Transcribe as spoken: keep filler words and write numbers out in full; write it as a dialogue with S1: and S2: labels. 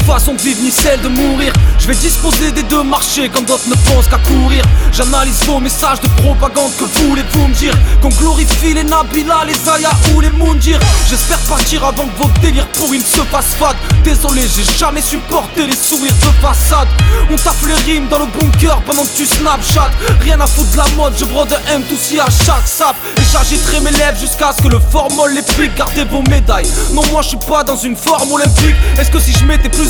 S1: façon de vivre ni celle de mourir. Je vais disposer des deux marchés quand d'autres ne pensent qu'à courir. J'analyse vos messages de propagande, que voulez-vous me dire? Qu'on glorifie les Nabila, les Aya ou les Moundir. J'espère partir avant que vos délires pourris ne se fassent fade. Désolé, j'ai jamais supporté les sourires de façade. On tape les rimes dans le bunker pendant que tu Snapchat. Rien à foutre de la mode, je brode un M tout à chaque sap. Et j'agiterai mes lèvres jusqu'à ce que le formol les pique. Gardez vos médailles, non moi je suis pas dans une forme olympique. Est-ce que si je mettais plus